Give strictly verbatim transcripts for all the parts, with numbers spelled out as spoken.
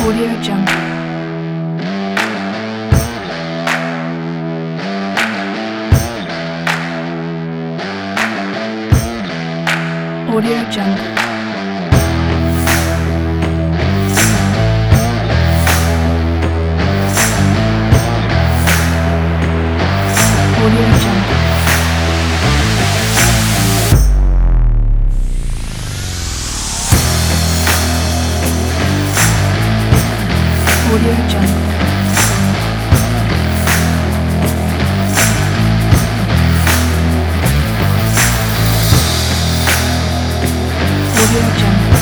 Audio Jungle. Audio Jungle. Audio Jungle. Audio Jungle. Audio Jungle.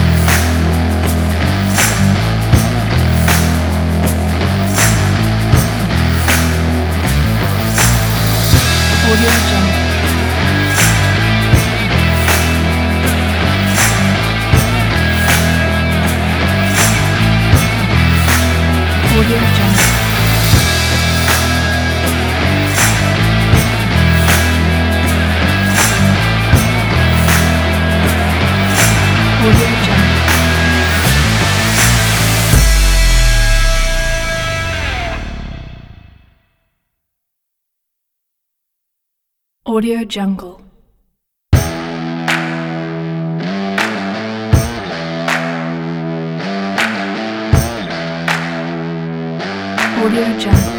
Audio Jungle. Audio Jungle. Audio Jungle. Audio Jungle. Audio Jungle.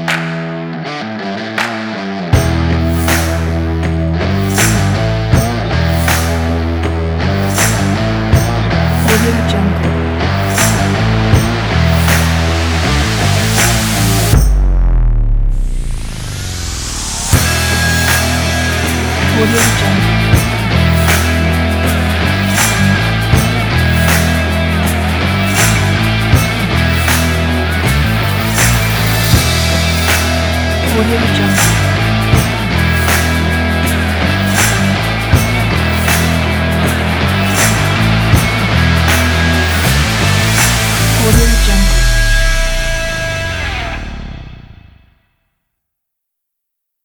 Audio Jungle. Audio Jungle. Audio Jungle.